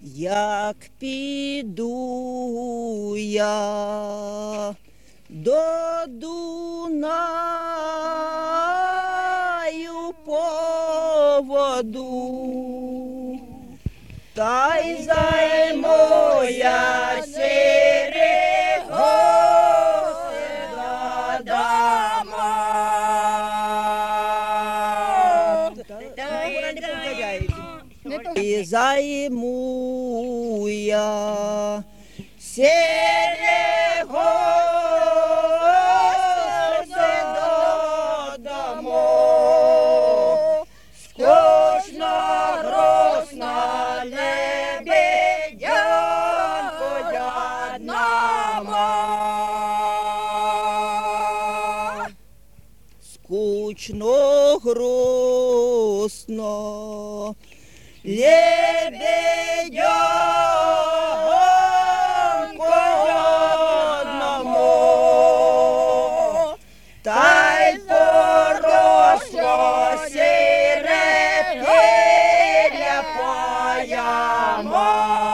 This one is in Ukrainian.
Як піду я до Дунаю по воду, та й займо я сірого дама. І займу я сірого додому, скучно грустно лебедянку одному. Скучно грустно лебедянку одному, та й поросло сіре піря по ямах.